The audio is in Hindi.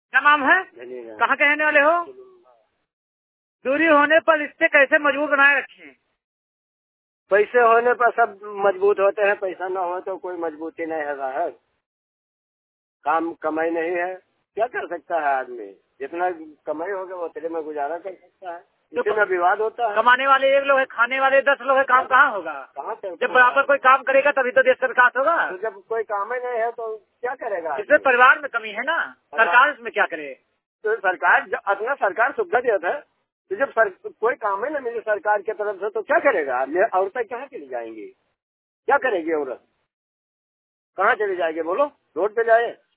क्या नाम है? कहाँ के रहने वाले हो? दूरी होने पर रिश्ते कैसे मजबूत बनाए रखें? पैसे होने पर सब मजबूत होते हैं, पैसा ना हो तो कोई मजबूती नहीं है। काम कमाई नहीं है, क्या कर सकता है आदमी? जितना कमाई होगा उतने में गुजारा कर सकता है, इतना विवाद होता है। कमाने वाले 1 लोग है, खाने वाले 10 लोग है, काम कहाँ होगा? कहाँ से? जब बराबर कोई काम करेगा तभी तो देश का विकास होगा। तो जब कोई काम ही नहीं है तो क्या करेगा? इसमें परिवार में कमी है ना, सरकार इसमें क्या करे? तो सरकार अपना सरकार सुविधा देता है, तो जब कोई काम ही न मिले सरकार की तरफ से तो क्या करेगा? औरतें कहाँ चली जाएंगी? क्या करेगी औरत? कहाँ चली जाएगी? बोलो, रोड पे जाए?